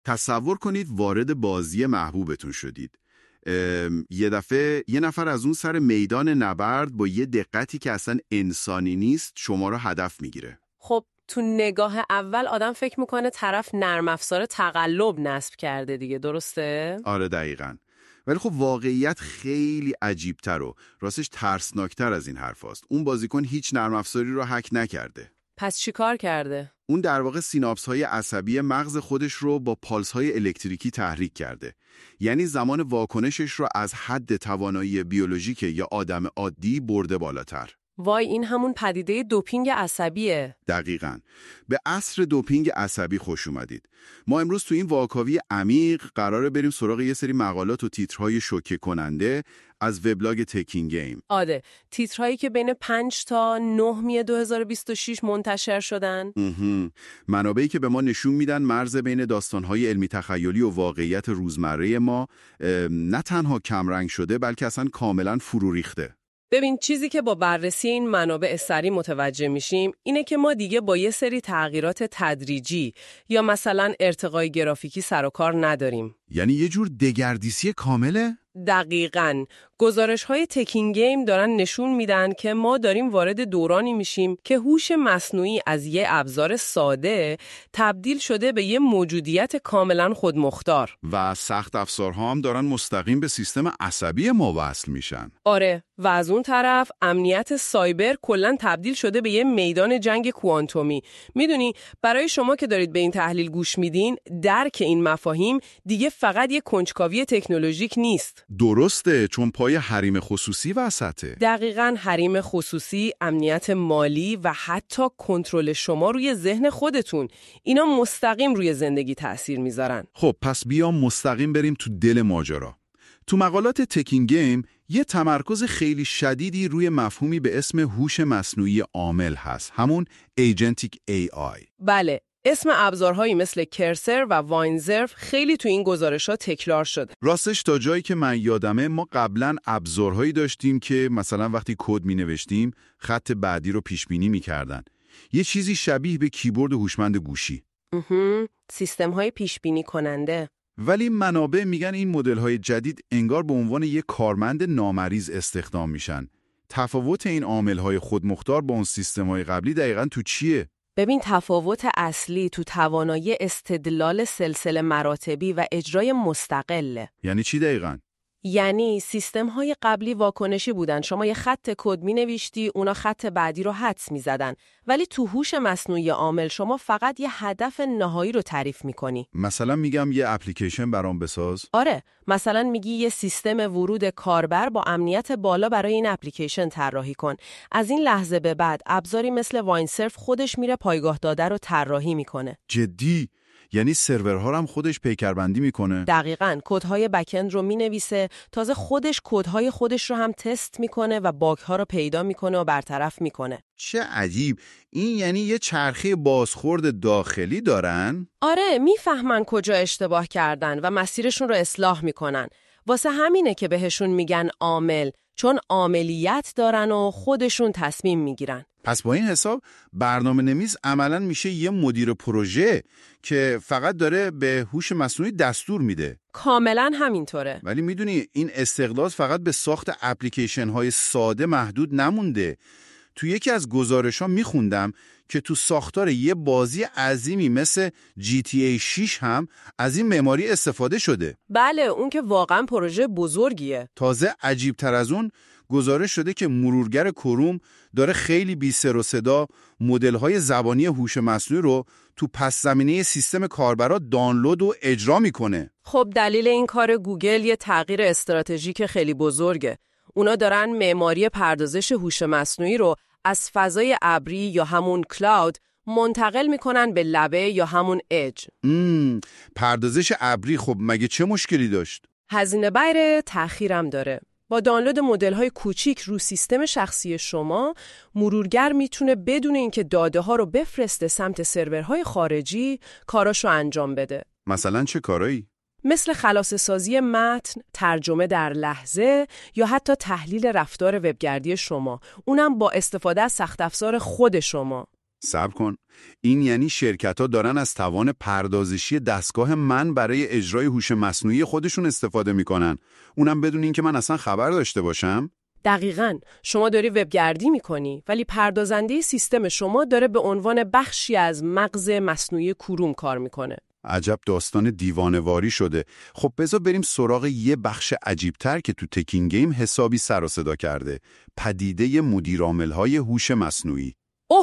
تصور کنید وارد بازی محبوبتون شدید. یه دفعه یه نفر از اون سر میدان نبرد با یه دقتی که اصلا انسانی نیست شما رو هدف میگیره. خب تو نگاه اول آدم فکر میکنه طرف نرم افزار تقلب نصب کرده دیگه، درسته؟ آره دقیقاً. ولی خب واقعیت خیلی عجیبتر و راستش ترسناکتر از این حرف هست. اون بازیکن هیچ نرم افزاری رو هک نکرده. پس چی کار کرده؟ اون در واقع سیناپس های عصبی مغز خودش رو با پالس های الکتریکی تحریک کرده. یعنی زمان واکنشش رو از حد توانایی بیولوژیک یا آدم عادی برده بالاتر. وای، این همون پدیده دوپینگ عصبیه. دقیقاً. به عصر دوپینگ عصبی خوش اومدید. ما امروز تو این واکاوی عمیق قراره بریم سراغ یه سری مقالات و تیترهای شوکه کننده از وبلاگ تکینگ گیم. آره، تیترهایی که بین 5 تا 9 می 2026 منتشر شدن. منابعی که به ما نشون میدن مرز بین داستانهای علمی تخیلی و واقعیت روزمره ما نه تنها کمرنگ شده بلکه اصلا کاملا فرو ریخته. ببین، چیزی که با بررسی این منابع سریع متوجه میشیم اینه که ما دیگه با یه سری تغییرات تدریجی یا مثلا ارتقای گرافیکی سر و کار نداریم. یعنی یه جور دگردیسی کامله؟ دقیقاً. گزارش‌های تکینگ گیم دارن نشون میدن که ما داریم وارد دورانی میشیم که هوش مصنوعی از یه ابزار ساده تبدیل شده به یه موجودیت کاملاً خودمختار. و سخت افزارها هم دارن مستقیم به سیستم عصبی ما وصل میشن. آره، و از اون طرف امنیت سایبر کلاً تبدیل شده به یه میدان جنگ کوانتومی. میدونی برای شما که دارید به این تحلیل گوش میدین، درک این مفاهیم دیگه فقط یه کنجکاوی تکنولوژیک نیست. درسته، چون پای حریم خصوصی وسطه. دقیقاً، حریم خصوصی، امنیت مالی و حتی کنترل شما روی ذهن خودتون، اینا مستقیم روی زندگی تأثیر میذارن. خب پس بیام مستقیم بریم تو دل ماجرا. تو مقالات تکینگ گیم یه تمرکز خیلی شدیدی روی مفهومی به اسم هوش مصنوعی عامل هست، همون ایجنتیک AI. بله، اسم ابزارهایی مثل کرسر و واینزرف خیلی تو این گزارش‌ها تکرار شده. راستش تا جایی که من یادمه ما قبلا ابزارهایی داشتیم که مثلا وقتی کد می‌نوشتیم خط بعدی رو پیش‌بینی می‌کردن. یه چیزی شبیه به کیبورد هوشمند گوشی. سیستم‌های پیش‌بینی کننده. ولی منابع میگن این مدل‌های جدید انگار به عنوان یک کارمند نامریز استخدام میشن. تفاوت این عامل‌های خودمختار با اون سیستم‌های قبلی دقیقاً تو چیه؟ ببین، تفاوت اصلی تو توانایی استدلال سلسله مراتبی و اجرای مستقله. یعنی چی دقیقاً؟ یعنی سیستم‌های قبلی واکنشی بودن، شما یه خط کد می‌نوشتی، اونا خط بعدی رو حدس می‌زدن. ولی تو هوش مصنوعی عامل شما فقط یه هدف نهایی رو تعریف می‌کنی. مثلا میگم یه اپلیکیشن برام بساز. آره، مثلا میگی یه سیستم ورود کاربر با امنیت بالا برای این اپلیکیشن طراحی کن. از این لحظه به بعد ابزاری مثل واینسرف خودش میره پایگاه داده رو طراحی میکنه. جدی؟ یعنی سرورها هم خودش پیکربندی میکنه؟ دقیقاً، کدهای بک‌اند رو مینویسه، تازه خودش کدهای خودش رو هم تست میکنه و باگ‌ها رو پیدا میکنه و برطرف میکنه. چه عجیب. این یعنی یه چرخه بازخورد داخلی دارن؟ آره، میفهمن کجا اشتباه کردن و مسیرشون رو اصلاح میکنن. واسه همینه که بهشون میگن عامل، چون عاملیت دارن و خودشون تصمیم میگیرن. پس با این حساب برنامه نویس عملاً میشه یه مدیر پروژه که فقط داره به هوش مصنوعی دستور میده. کاملاً همینطوره. ولی میدونی این استقلال فقط به ساخت اپلیکیشن های ساده محدود نمونده. تو یکی از گزارش‌ها میخوندم که تو ساختار یه بازی عظیمی مثل GTA 6 هم از این معماری استفاده شده. بله، اون که واقعاً پروژه بزرگیه. تازه عجیب‌تر از اون گزارش شده که مرورگر کروم داره خیلی بی سر و صدا مدل‌های زبانی هوش مصنوعی رو تو پس زمینه سیستم کاربرا دانلود و اجرا میکنه. خب دلیل این کار گوگل یه تغییر استراتژیک خیلی بزرگه. اونا دارن معماری پردازش هوش مصنوعی رو از فضای ابری یا همون کلاود منتقل میکنن به لبه یا همون اج. پردازش ابری خب مگه چه مشکلی داشت؟ هزینه بره، تأخیرم داره. با دانلود مدل‌های کوچیک رو سیستم شخصی شما، مرورگر میتونه بدون اینکه داده ها رو بفرسته سمت سرورهای خارجی کاراشو انجام بده. مثلا چه کارایی؟ مثل خلاصه سازی متن، ترجمه در لحظه یا حتی تحلیل رفتار وبگردی شما، اونم با استفاده از سخت افزار خود شما. صبر کن. این یعنی شرکت‌ها دارن از توان پردازشی دستگاه من برای اجرای هوش مصنوعی خودشون استفاده میکنن. اونم بدون اینکه من اصلا خبر داشته باشم؟ دقیقاً. شما داری وبگردی میکنی ولی پردازنده سیستم شما داره به عنوان بخشی از مغز مصنوعی کوروم کار میکنه. عجب داستان دیوانه‌واری شده. خب بذار بریم سراغ یه بخش عجیب‌تر که تو تکین گیم حسابی سر و صدا کرده. پدیده مدیرعامل‌های هوش مصنوعی.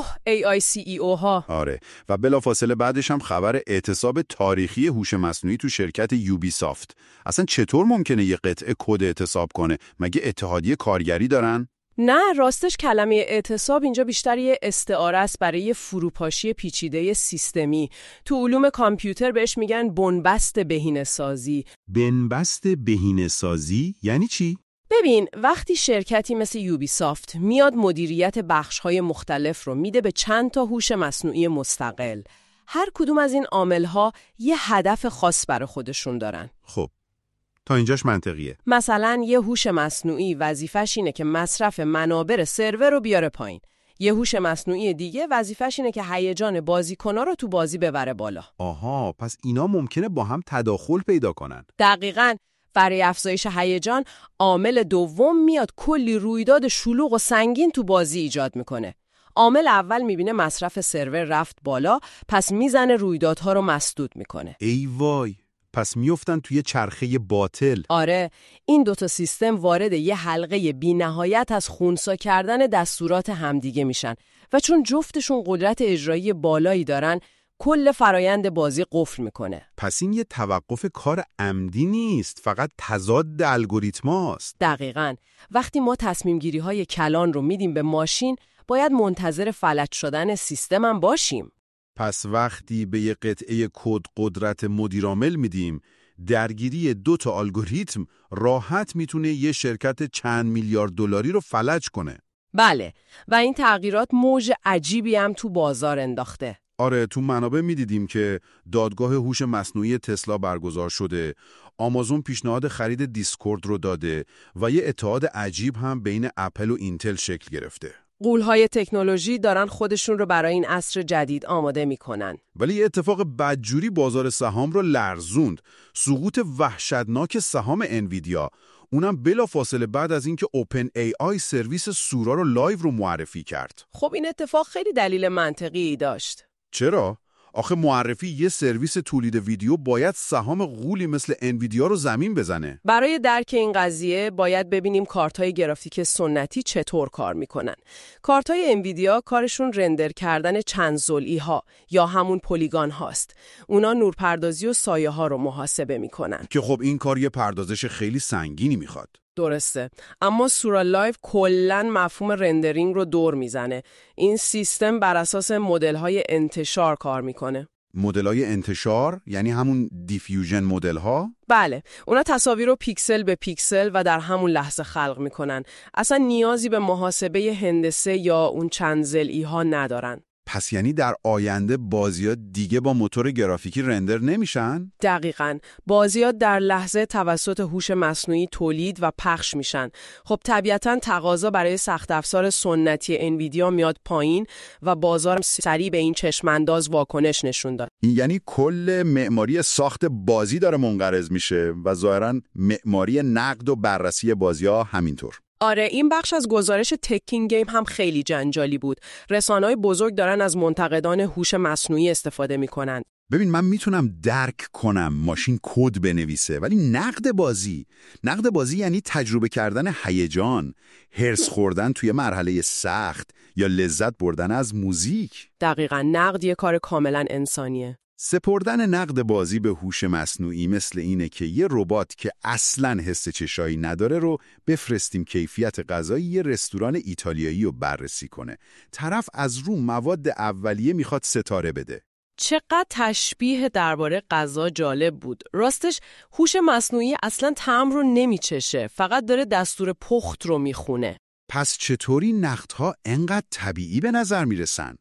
AICEO ها. آره، و بلافاصله بعدش هم خبر اعتصاب تاریخی هوش مصنوعی تو شرکت یوبی سافت. اصلا چطور ممکنه یه قطعه کد اعتصاب کنه؟ مگه اتحادیه کارگری دارن؟ نه، راستش کلمه اعتصاب اینجا بیشتر یه استعاره است برای فروپاشی پیچیده سیستمی. تو علوم کامپیوتر بهش میگن بنبست بهینه‌سازی. بنبست بهینه‌سازی یعنی چی؟ ببین، وقتی شرکتی مثل یوبی سافت میاد مدیریت بخش‌های مختلف رو میده به چند تا هوش مصنوعی مستقل، هر کدوم از این عامل‌ها یه هدف خاص برای خودشون دارن. خب تا اینجاش منطقیه. مثلا یه هوش مصنوعی وظیفش اینه که مصرف منابع سرور رو بیاره پایین. یه هوش مصنوعی دیگه وظیفش اینه که هیجان بازیکن‌ها رو تو بازی ببره بالا. آها، پس اینا ممکنه با هم تداخل پیدا کنن. دقیقاً. برای افزایش هیجان، عامل دوم میاد کلی رویداد شلوغ و سنگین تو بازی ایجاد میکنه. عامل اول میبینه مصرف سرور رفت بالا، پس میزنه رویدادها رو مسدود میکنه. ای وای، پس میافتن توی چرخه باطل. آره، این دوتا سیستم وارد یه حلقه بی‌نهایت از خونسا کردن دستورات همدیگه میشن و چون جفتشون قدرت اجرایی بالایی دارن، کل فرایند بازی قفل میکنه. پس این یه توقف کار عمدی نیست، فقط تضاد الگوریتماست. دقیقاً. وقتی ما تصمیم گیری های کلان رو میدیم به ماشین، باید منتظر فلج شدن سیستم هم باشیم. پس وقتی به یه قطعه کد قدرت مدیرعامل میدیم، درگیری 2 تا الگوریتم راحت میتونه یه شرکت چند میلیارد دلاری رو فلج کنه. بله، و این تغییرات موج عجیبی هم تو بازار انداخته. آره، تو منابع میدیدیم که دادگاه هوش مصنوعی تسلا برگزار شده، آمازون پیشنهاد خرید دیسکورد رو داده و یه اتحاد عجیب هم بین اپل و اینتل شکل گرفته. غول‌های تکنولوژی دارن خودشون رو برای این عصر جدید آماده میکنن. ولی یه اتفاق بدجوری بازار سهام رو لرزوند. سقوط وحشتناک سهام انویدیا، اونم بلافاصله بعد از اینکه اوپن ای آی سرویس سورا رو لایو رو معرفی کرد. خب این اتفاق خیلی دلیل منطقی داشت. چرا؟ آخه معرفی یه سرویس تولید ویدیو باید سهام غولی مثل انویدیا رو زمین بزنه. برای درک این قضیه باید ببینیم کارت‌های گرافیک سنتی چطور کار میکنن. کارت‌های انویدیا کارشون رندر کردن چند ضلعی ها یا همون پلیگان هاست. اونا نورپردازی و سایه ها رو محاسبه میکنن. که خب این کار یه پردازش خیلی سنگینی میخواد. درسته، اما سورا لایو کلاً مفهوم رندرینگ رو دور میزنه. این سیستم بر اساس مدل‌های انتشار کار میکنه. مدل‌های انتشار یعنی همون دیفیوژن مدل‌ها؟ بله، اونا تصاویر رو پیکسل به پیکسل و در همون لحظه خلق میکنن. اصلا نیازی به محاسبه هندسه یا اون چند ضلعی ها ندارن. پس یعنی در آینده بازی‌ها دیگه با موتور گرافیکی رندر نمیشن؟ دقیقاً. بازی‌ها در لحظه توسط هوش مصنوعی تولید و پخش میشن. خب طبیعتاً تقاضا برای سخت افزار سنتی انویدیا میاد پایین و بازار سریع به این چشم‌انداز واکنش نشون داد. یعنی کل معماری ساخت بازی داره منقرض میشه و ظاهراً معماری نقد و بررسی بازی‌ها همینطور. آره، این بخش از گزارش تکین گیم هم خیلی جنجالی بود. رسانه‌های بزرگ دارن از منتقدان هوش مصنوعی استفاده میکنن. ببین، من میتونم درک کنم ماشین کد بنویسه، ولی نقد بازی یعنی تجربه کردن هیجان، هرس خوردن توی مرحله سخت یا لذت بردن از موزیک. دقیقاً، نقد یه کار کاملاً انسانیه. سپردن نقد بازی به هوش مصنوعی مثل اینه که یه ربات که اصلاً حس چشایی نداره رو بفرستیم کیفیت غذایی یه رستوران ایتالیایی رو بررسی کنه. طرف از رو مواد اولیه میخواد ستاره بده. چقدر تشبیه درباره غذا جالب بود. راستش هوش مصنوعی اصلاً طعم رو نمیچشه، فقط داره دستور پخت رو میخونه. پس چطوری نقدها انقدر طبیعی به نظر میرسن؟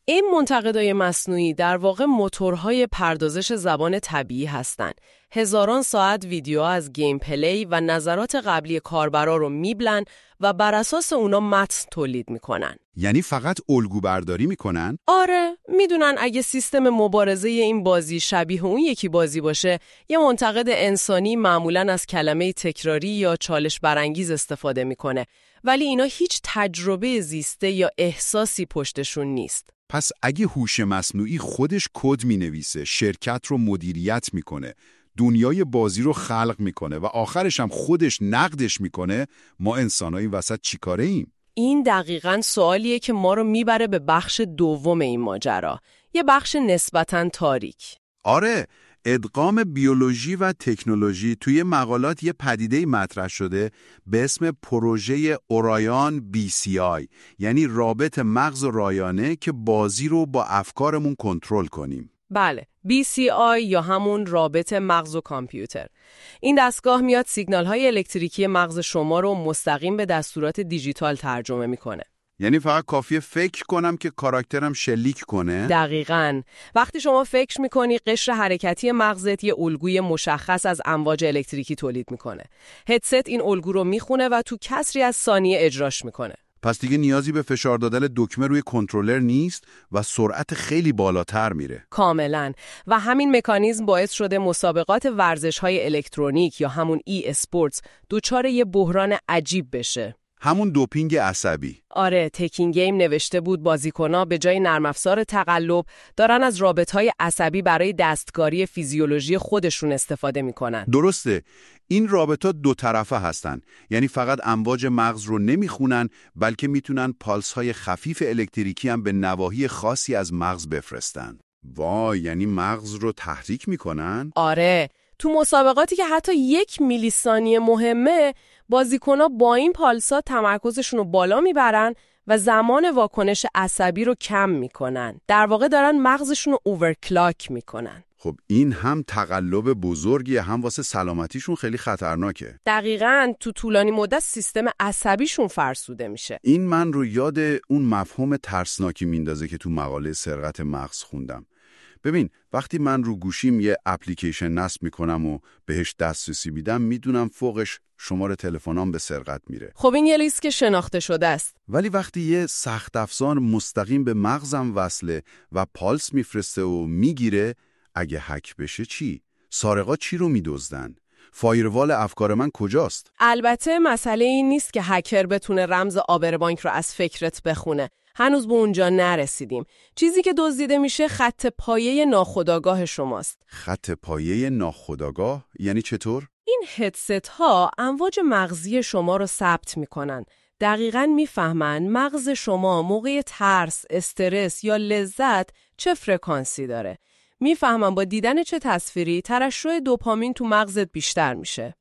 این منتقدای مصنوعی در واقع موتورهای پردازش زبان طبیعی هستند. هزاران ساعت ویدیو از گیم پلی و نظرات قبلی کاربرا رو میبلن و بر اساس اونا متن تولید میکنن. یعنی فقط الگو برداری میکنن؟ آره، میدونن اگه سیستم مبارزه این بازی شبیه اون یکی بازی باشه، یه منتقد انسانی معمولاً از کلمه تکراری یا چالش برانگیز استفاده میکنه، ولی اینا هیچ تجربه زیسته یا احساسی پشتشون نیست. پس اگه هوش مصنوعی خودش کد مینویسه، شرکت رو مدیریت میکنه، دنیای بازی رو خلق میکنه و آخرش هم خودش نقدش میکنه، ما انسانای وسط چی کاره ایم؟ این دقیقاً سوالیه که ما رو میبره به بخش دوم این ماجرا، یه بخش نسبتاً تاریک. آره، ادغام بیولوژی و تکنولوژی توی مقالات یه پدیده‌ای مطرح شده به اسم پروژه اورایان BCI، یعنی رابط مغز و رایانه که بازی رو با افکارمون کنترل کنیم. بله، BCI یا همون رابط مغز و کامپیوتر. این دستگاه میاد سیگنال‌های الکتریکی مغز شما رو مستقیم به دستورات دیجیتال ترجمه میکنه. یعنی فقط کافیه فکر کنم که کاراکترم شلیک کنه؟ دقیقاً. وقتی شما فکر میکنی، قشر حرکتی مغزت یه الگوی مشخص از امواج الکتریکی تولید میکنه. هدست این الگو رو میخونه و تو کسری از ثانیه اجراش میکنه. پس دیگه نیازی به فشار دادن دکمه روی کنترلر نیست و سرعت خیلی بالاتر میره. کاملاً. و همین مکانیزم باعث شده مسابقات ورزش‌های الکترونیک یا همون اسپورتس دچار یه بحران عجیب بشه. همون دوپینگ عصبی. آره، تکین گیم نوشته بود بازیکن‌ها به جای نرم افزار تقلب دارن از رابطهای عصبی برای دستکاری فیزیولوژی خودشون استفاده میکنن. درسته. این رابطات دو طرفه هستن. یعنی فقط امواج مغز رو نمیخونن، بلکه میتونن پالس‌های خفیف الکتریکی هم به نواحی خاصی از مغز بفرستن. وای، یعنی مغز رو تحریک میکنن؟ آره، تو مسابقاتی که حتی 1 میلی ثانیه مهمه، بازیکن‌ها با این پالسا تمرکزشون رو بالا میبرن و زمان واکنش عصبی رو کم میکنن. در واقع دارن مغزشون رو اوورکلاک میکنن. خب این هم تقلب بزرگیه، هم واسه سلامتیشون خیلی خطرناکه. دقیقاً، تو طولانی مدت سیستم عصبیشون فرسوده میشه. این من رو یاد اون مفهوم ترسناکی میندازه که تو مقاله سرقت مغز خوندم. ببین، وقتی من رو گوشیم یه اپلیکیشن نصب میکنم و بهش دسترسی میدم، میدونم فوقش شماره تلفنام به سرقت میره. خب این یه لیست که شناخته شده است. ولی وقتی یه سخت افزار مستقیم به مغزم وصله و پالس میفرسته و میگیره، اگه هک بشه چی؟ سارقا چی رو میدزدن؟ فایروال افکار من کجاست؟ البته مسئله این نیست که هکر بتونه رمز آبربانک رو از فکرت بخونه. هنوز به اونجا نرسیدیم. چیزی که دزدیده میشه خط پایه ناخودآگاه شماست. خط پایه ناخودآگاه؟ یعنی چطور؟ این هدست ها امواج مغزی شما رو ثبت میکنن. دقیقاً میفهمن مغز شما موقع ترس، استرس یا لذت چه فرکانسی داره. میفهمن با دیدن چه تصویری ترشح دوپامین تو مغزت بیشتر میشه.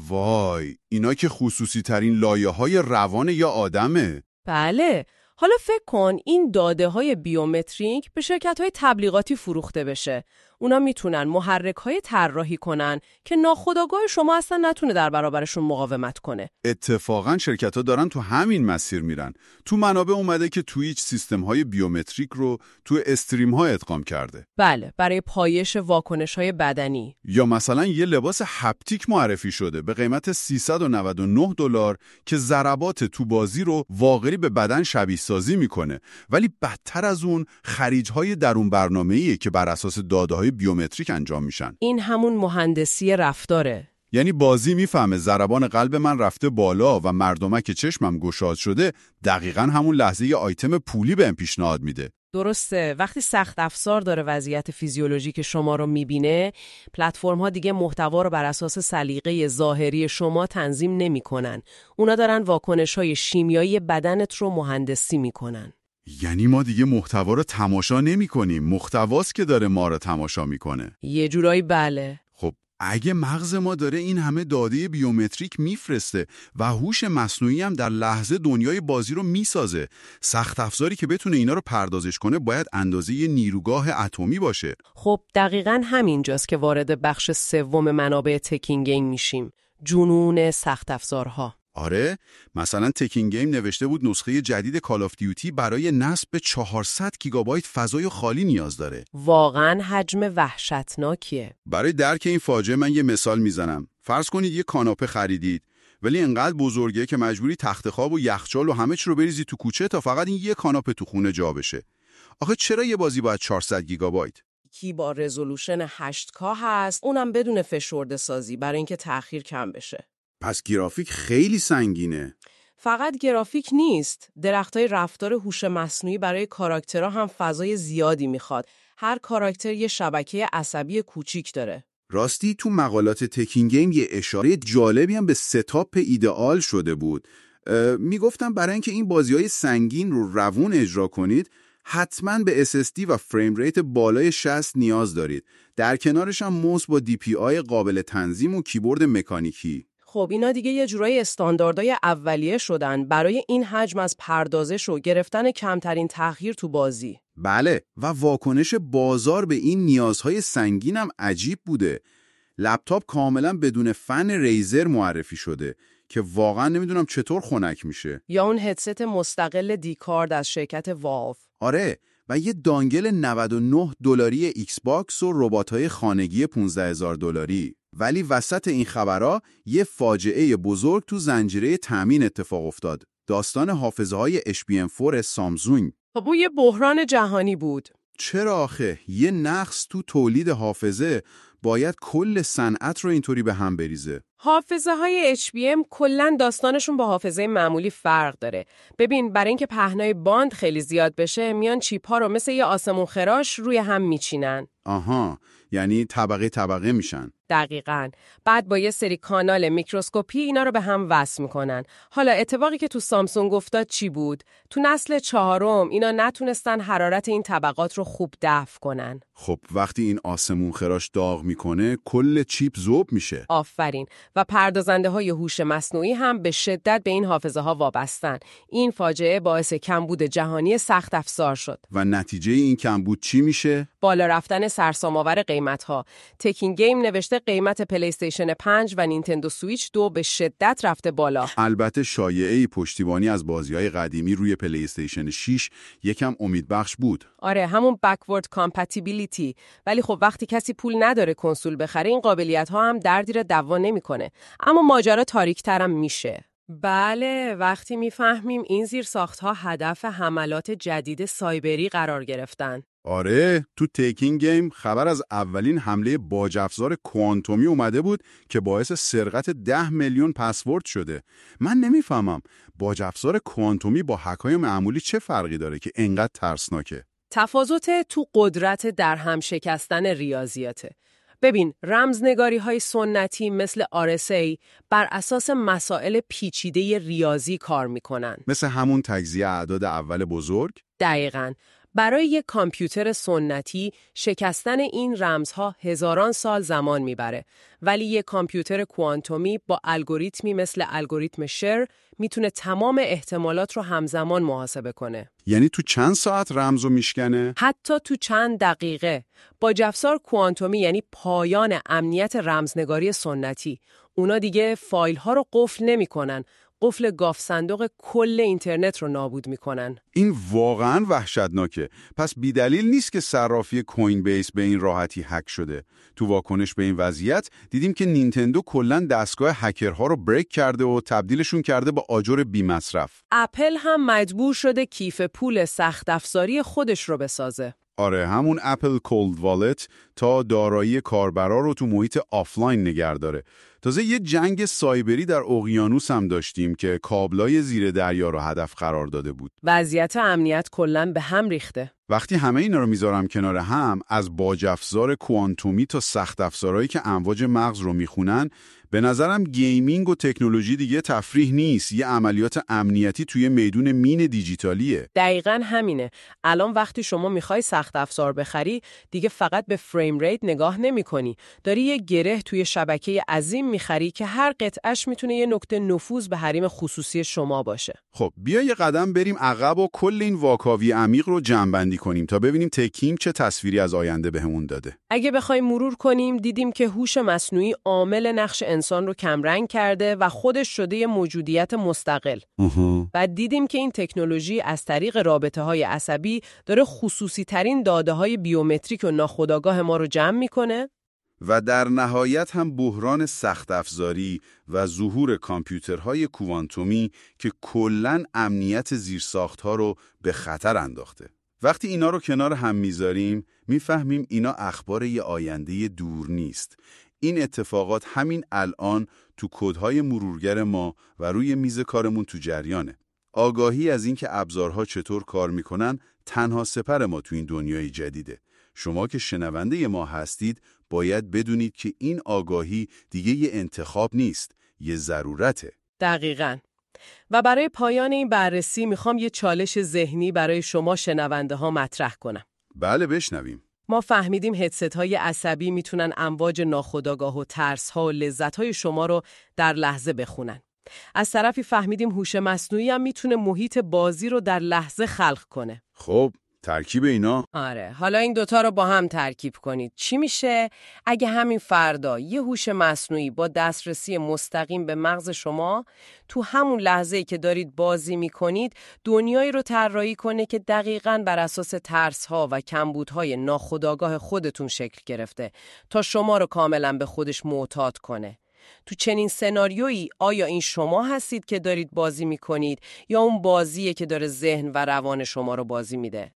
وای، اینا که خصوصی ترین لایه‌های روان یا آدمه. بله. حالا فکر کن این داده های بیومتریک به شرکت های تبلیغاتی فروخته بشه. اونا میتونن محرک های طراحی کنن که ناخودآگاه شما اصلا نتونه در برابرشون مقاومت کنه. اتفاقا شرکت ها دارن تو همین مسیر میرن. تو منابع اومده که تویچ سیستم های بیومتریک رو تو استریم ها ادغام کرده. بله، برای پایش واکنش های بدنی. یا مثلا یه لباس هپتیک معرفی شده به قیمت $399 که ضربات تو بازی رو واقعی به بدن شبیه سازی میکنه. ولی بدتر از اون خریج‌های درون برنامه‌ایه که بر اساس داده‌های بیومتریک انجام میشن. این همون مهندسی رفتاره. یعنی بازی میفهمه ضربان قلب من رفته بالا و مردمک چشمم گشاد شده، دقیقاً همون لحظه یه آیتم پولی بهم پیشنهاد میده. درسته. وقتی سخت افزار داره وضعیت فیزیولوژیک شما رو میبینه، پلتفرم‌ها دیگه محتوا رو بر اساس سلیقه ظاهری شما تنظیم نمی‌کنن. اونا دارن واکنش‌های شیمیایی بدنت رو مهندسی می‌کنن. یعنی ما دیگه محتوا رو تماشا نمی‌کنیم، محتواست که داره ما رو تماشا می‌کنه. یه جورایی بله. خب اگه مغز ما داره این همه داده بیومتریک میفرسته و هوش مصنوعی هم در لحظه دنیای بازی رو میسازه، سخت افزاری که بتونه اینا رو پردازش کنه باید اندازه نیروگاه اتمی باشه. خب دقیقاً همینجاست که وارد بخش سوم منابع تکین گیم میشیم. جنون سخت افزارها. آره، مثلا تکین گیم نوشته بود نسخه جدید کال آف دیوتی برای نصب به 400 گیگابایت فضای خالی نیاز داره. واقعا حجم وحشتناکیه. برای درک این فاجعه من یه مثال میزنم. فرض کنید یه کاناپه خریدید، ولی اینقدر بزرگه که مجبوری تخت خواب و یخچال و همه چی رو بریزی تو کوچه تا فقط این یه کاناپه تو خونه جا بشه. آخه چرا یه بازی باید 400 گیگابایت؟ کی با رزولوشن 8K هست، اونم بدون فشرده سازی برای اینکه تأخیر کم بشه. پس گرافیک خیلی سنگینه. فقط گرافیک نیست، درختای رفتار هوش مصنوعی برای کاراکترها هم فضای زیادی میخواد. هر کاراکتر یه شبکه عصبی کوچیک داره. راستی تو مقالات تکین گیم یه اشاره جالبی هم به ستاپ ایدئال شده بود. میگفتم برای اینکه این بازی‌های سنگین رو روون اجرا کنید، حتما به SSD و فریم ریت بالای 60 نیاز دارید. در کنارش هم موس با DPI قابل تنظیم و کیبورد مکانیکی. خب اینا دیگه یه جورای استانداردهای اولیه شدن برای این حجم از پردازش و گرفتن کمترین تأخیر تو بازی. بله، و واکنش بازار به این نیازهای سنگین هم عجیب بوده. لپتاپ کاملا بدون فن ریزر معرفی شده که واقعا نمیدونم چطور خنک میشه. یا اون هدست مستقل دیکارد از شرکت والف. آره، و یه دانگل $99 ایکس باکس و ربات‌های خانگی $15,000. ولی وسط این خبرها یه فاجعه بزرگ تو زنجیره تامین اتفاق افتاد. داستان حافظه‌های HBM4 سامسونگ. خب یه بحران جهانی بود. چرا آخه؟ یه نقص تو تولید حافظه باید کل صنعت رو اینطوری به هم بریزه. حافظه های HBM کلاً داستانشون با حافظه معمولی فرق داره. ببین، برای اینکه پهنای باند خیلی زیاد بشه، میان چیپ ها رو مثل یه آسمون خراش روی هم میچینن. آها، یعنی طبقه میشن. دقیقاً. بعد با یه سری کانال میکروسکوپی اینا رو به هم وصل میکنن. حالا اتفاقی که تو سامسونگ افتاد چی بود؟ تو نسل 4 اینا نتونستن حرارت این طبقات رو خوب دفع کنن. خب وقتی این آسمون خراش داغ میکنه کل چیپ ذوب میشه. آفرین. و پردازنده های هوش مصنوعی هم به شدت به این حافظه ها وابستن. این فاجعه باعث کمبود جهانی سخت افزار شد. و نتیجه این کمبود چی میشه؟ بالا رفتن سرسام‌آور قیمت‌ها. تکین گیم نوشته قیمت پلی استیشن 5 و نینتندو سویچ 2 به شدت رفته بالا. البته شایعه پشتیبانی از بازی‌های قدیمی روی پلی استیشن 6 یکم امیدبخش بود. آره، همون backward compatibility. ولی خب وقتی کسی پول نداره کنسول بخره، این قابلیت‌ها هم دردی را دوا نمی‌کنه. اما ماجرا تاریک‌ترم میشه. بله، وقتی میفهمیم این زیرساخت‌ها هدف حملات جدید سایبری قرار گرفتن. آره، تو تکین گیم خبر از اولین حمله باج‌افزار کوانتومی اومده بود که باعث سرقت 10 میلیون پسورد شده. من نمیفهمم باج‌افزار کوانتومی با هک‌های معمولی چه فرقی داره که انقدر ترسناکه؟ تفاوت تو قدرت در هم شکستن ریاضیاته. ببین، رمزنگاری‌های سنتی مثل RSA بر اساس مسائل پیچیده ریاضی کار میکنن. مثل همون تجزیه اعداد اول بزرگ؟ دقیقاً. برای یک کامپیوتر سنتی شکستن این رمزها هزاران سال زمان میبره، ولی یک کامپیوتر کوانتومی با الگوریتمی مثل الگوریتم شر میتونه تمام احتمالات رو همزمان محاسبه کنه. یعنی تو چند ساعت رمزو میشکنه؟ حتی تو چند دقیقه. باج‌افزار کوانتومی یعنی پایان امنیت رمزنگاری سنتی. اونا دیگه فایل ها رو قفل نمی‌کنن. قفل گاف صندوق کل اینترنت رو نابود میکنن. این واقعاً وحشتناکه. پس بیدلیل نیست که صرافی کوین بیس به این راحتی هک شده. تو واکنش به این وضعیت دیدیم که نینتندو کلاً دستگاه هکرها رو بریک کرده و تبدیلشون کرده به آجر بی مصرف. اپل هم مجبور شده کیف پول سخت افزاری خودش رو بسازه. آره، همون اپل کولد والت تا دارایی کاربرا رو تو محیط آفلاین نگه داره. تازه یه جنگ سایبری در اقیانوس هم داشتیم که کابلای زیر دریا رو هدف قرار داده بود. وضعیت امنیت کلاً به هم ریخته. وقتی همه اینا رو میذارم کنار هم، از باج‌افزار کوانتومی تا سخت افزارهایی که امواج مغز رو میخونن، به نظرم گیمینگ و تکنولوژی دیگه تفریح نیست، یه عملیات امنیتی توی میدون مین دیجیتالیه. دقیقاً همینه. الان وقتی شما میخوای سخت افزار بخری، دیگه فقط به فریم ریت نگاه نمی‌کنی. داری یه گره توی شبکه عظیم میخری که هر قطعش میتونه یه نقطه نفوذ به حریم خصوصی شما باشه. خب بیا یه قدم بریم عقب و کل این واکاوی عمیق رو جمع‌بندی بندی کنیم تا ببینیم تکیم چه تصویری از آینده بهمون داده. اگه بخوایم مرور کنیم دیدیم که هوش مصنوعی عامل نقش انسان رو کمرنگ کرده و خودش شده یه موجودیت مستقل. بعد دیدیم که این تکنولوژی از طریق رابطه‌های عصبی داره خصوصی ترین داده‌های بیومتریک و ناخودآگاه ما رو جمع میکنه. و در نهایت هم بحران سخت افزاری و ظهور کامپیوترهای کوانتومی که کلاً امنیت زیرساخت‌ها رو به خطر انداخته. وقتی اینا رو کنار هم میذاریم میفهمیم اینا اخبار یه آینده دور نیست. این اتفاقات همین الان تو کدهای مرورگر ما و روی میز کارمون تو جریانه. آگاهی از اینکه ابزارها چطور کار میکنن تنها سپر ما تو این دنیای جدیده. شما که شنونده ما هستید باید بدونید که این آگاهی دیگه یه انتخاب نیست، یه ضرورته. دقیقاً. و برای پایان این بررسی میخوام یه چالش ذهنی برای شما شنونده ها مطرح کنم. بله بشنویم. ما فهمیدیم هدست های عصبی میتونن امواج ناخودآگاه و ترس ها و لذت های شما رو در لحظه بخونن. از طرفی فهمیدیم هوش مصنوعی هم میتونه محیط بازی رو در لحظه خلق کنه. خب ترکیب اینا؟ آره، حالا این دوتا رو با هم ترکیب کنید. چی میشه اگه همین فردا یه هوش مصنوعی با دسترسی مستقیم به مغز شما تو همون لحظه‌ای که دارید بازی میکنید دنیایی رو طراحی کنه که دقیقاً بر اساس ترس‌ها و کمبودهای ناخودآگاه خودتون شکل گرفته تا شما رو کاملاً به خودش معتاد کنه؟ تو چنین سناریویی آیا این شما هستید که دارید بازی میکنید یا اون بازیه که داره ذهن و روان شما رو بازی میده؟